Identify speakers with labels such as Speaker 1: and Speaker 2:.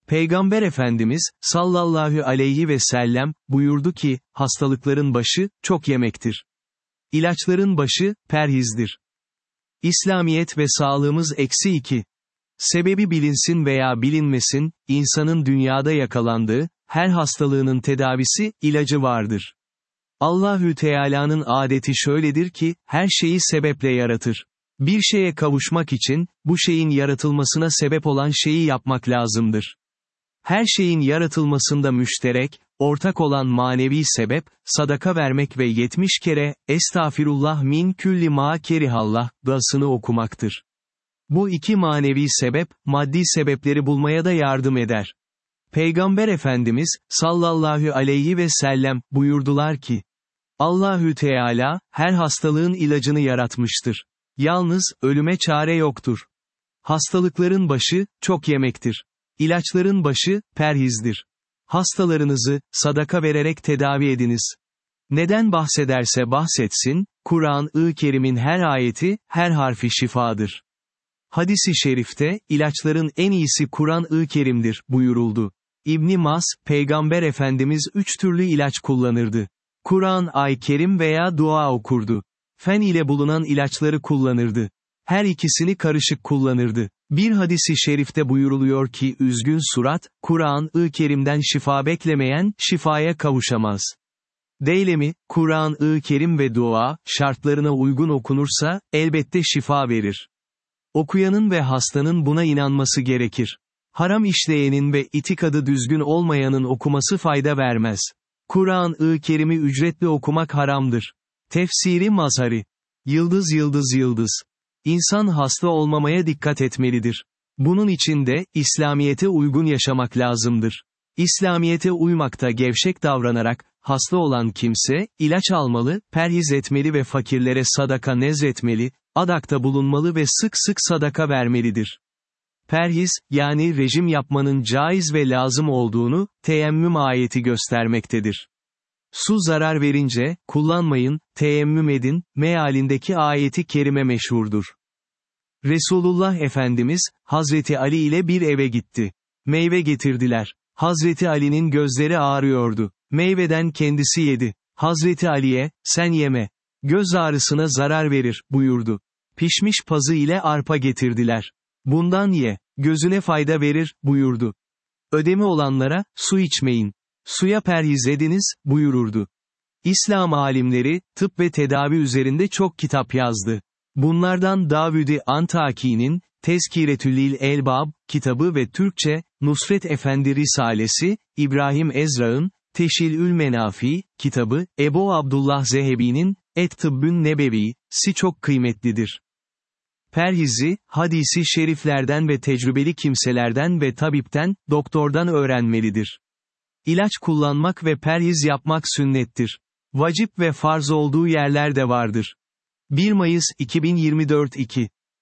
Speaker 1: Peygamber Efendimiz, sallallahu aleyhi ve sellem, buyurdu ki, hastalıkların başı, çok yemektir. İlaçların başı, perhizdir. İslamiyet ve sağlığımız -2. Sebebi bilinsin veya bilinmesin, insanın dünyada yakalandığı, her hastalığının tedavisi, ilacı vardır. Allahü Teala'nın adeti şöyledir ki, her şeyi sebeple yaratır. Bir şeye kavuşmak için, bu şeyin yaratılmasına sebep olan şeyi yapmak lazımdır. Her şeyin yaratılmasında müşterek, ortak olan manevi sebep, sadaka vermek ve 70 kere, Estağfirullah min külli ma kerihallah, duasını okumaktır. Bu iki manevi sebep, maddi sebepleri bulmaya da yardım eder. Peygamber Efendimiz, sallallahu aleyhi ve sellem, buyurdular ki, Allahü Teala, her hastalığın ilacını yaratmıştır. Yalnız, ölüme çare yoktur. Hastalıkların başı, çok yemektir. İlaçların başı, perhizdir. Hastalarınızı, sadaka vererek tedavi ediniz. Neden bahsederse bahsetsin, Kur'an-ı Kerim'in her ayeti, her harfi şifadır. Hadis-i şerifte, ilaçların en iyisi Kur'an-ı Kerim'dir, buyuruldu. İbn-i Mas, Peygamber Efendimiz 3 türlü ilaç kullanırdı. Kur'an-ı Kerim veya dua okurdu. Fen ile bulunan ilaçları kullanırdı. Her ikisini karışık kullanırdı. Bir hadis-i şerifte buyuruluyor ki üzgün surat, Kur'an-ı Kerim'den şifa beklemeyen, şifaya kavuşamaz. Deylemi, Kur'an-ı Kerim ve dua, şartlarına uygun okunursa, elbette şifa verir. Okuyanın ve hastanın buna inanması gerekir. Haram işleyenin ve itikadı düzgün olmayanın okuması fayda vermez. Kur'an-ı Kerim'i ücretli okumak haramdır. Tefsiri Mazhari. Yıldız yıldız yıldız. İnsan hasta olmamaya dikkat etmelidir. Bunun için de, İslamiyete uygun yaşamak lazımdır. İslamiyete uymakta gevşek davranarak, hasta olan kimse, ilaç almalı, perhiz etmeli ve fakirlere sadaka nezretmeli, adakta bulunmalı ve sık sık sadaka vermelidir. Perhiz, yani rejim yapmanın caiz ve lazım olduğunu, teyemmüm ayeti göstermektedir. Su zarar verince, kullanmayın, teyemmüm edin, mealindeki ayeti kerime meşhurdur. Resulullah Efendimiz, Hazreti Ali ile bir eve gitti. Meyve getirdiler. Hazreti Ali'nin gözleri ağrıyordu. Meyveden kendisi yedi. Hazreti Ali'ye, sen yeme. Göz ağrısına zarar verir, buyurdu. Pişmiş pazı ile arpa getirdiler. Bundan ye, gözüne fayda verir, buyurdu. Ödemi olanlara, su içmeyin. Suya perhiz ediniz, buyururdu. İslam alimleri, tıp ve tedavi üzerinde çok kitap yazdı. Bunlardan Davud-i Antaki'nin, Tezkiretü'l Elbab, kitabı ve Türkçe, Nusret Efendi Risalesi, İbrahim Ezra'ın, Teşilül Menafi, kitabı, Ebu Abdullah Zehebi'nin, Et-Tıbbün Nebevi'si çok kıymetlidir. Perhizi, hadisi şeriflerden ve tecrübeli kimselerden ve tabipten, doktordan öğrenmelidir. İlaç kullanmak ve perhiz yapmak sünnettir. Vacip ve farz olduğu yerler de vardır. 1 Mayıs 2024 2